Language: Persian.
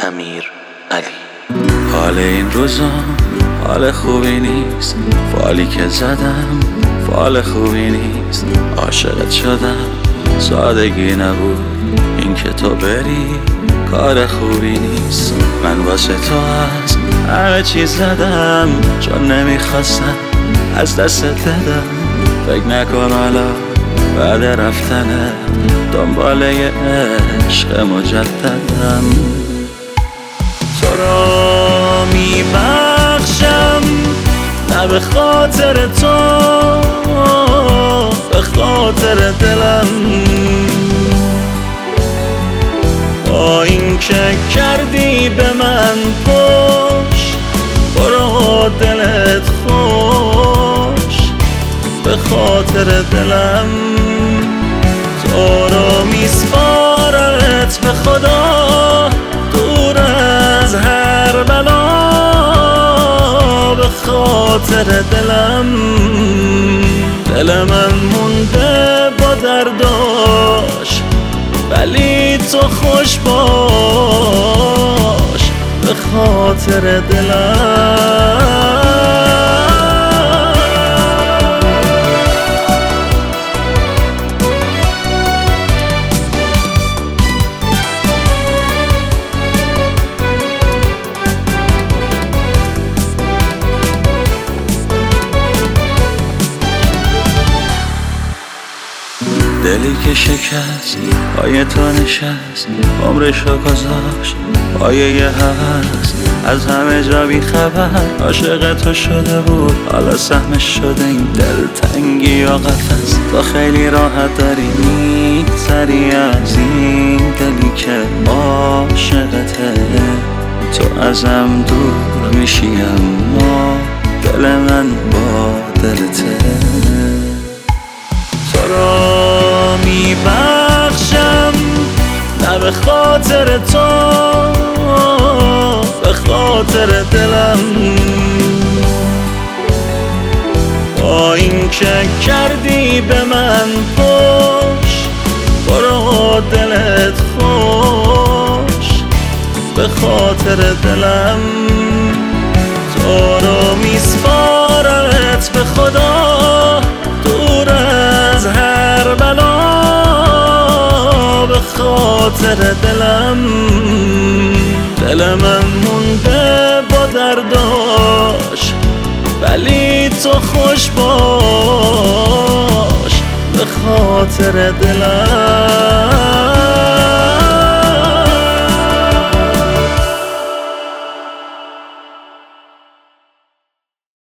امیر علی. حال این روزا حال خوبی نیست، فالی که زدم فال خوبی نیست. عاشقت شدم سادگی نبود، این که تو بری کار خوبی نیست. من واسه تو از همه چیز زدم، چون نمیخواستم از دستت بدم. فکر نکن حالا بعد رفتنه دنبال یه عشق مجددم. تو را میبخشم نه به خاطر تو، به خاطر دلم. با این که کردی به من پشت، برو دلت خوش به خاطر دلم. تو رو میسپارمت به خدا، دور از هر بلا به خاطر دلم. دل من مونده با درداش، ولی تو خوش باش به خاطر دلم. دلی که شکست پای تو نشست، عمرشو گذاشت پای یه هوس. از همه جا بی خبر عاشق تو شده بود، حالا سهمش شده این دلتنگی و قفس. تو خیلی راحت داری میگذری از این دلی که عاشقته. تو ازم دور میشی اما دل من با دلته. تو را میبخشم نه به خاطر تو، به خاطر دلم. با این که کردی به من پشت، برو دلت خوش به خاطر دلم. تو رو میسپارمت به خدا، دور از هر بلا به خاطر دلم. دل من مونده با درداش، ولی تو خوش باش به خاطر دلم.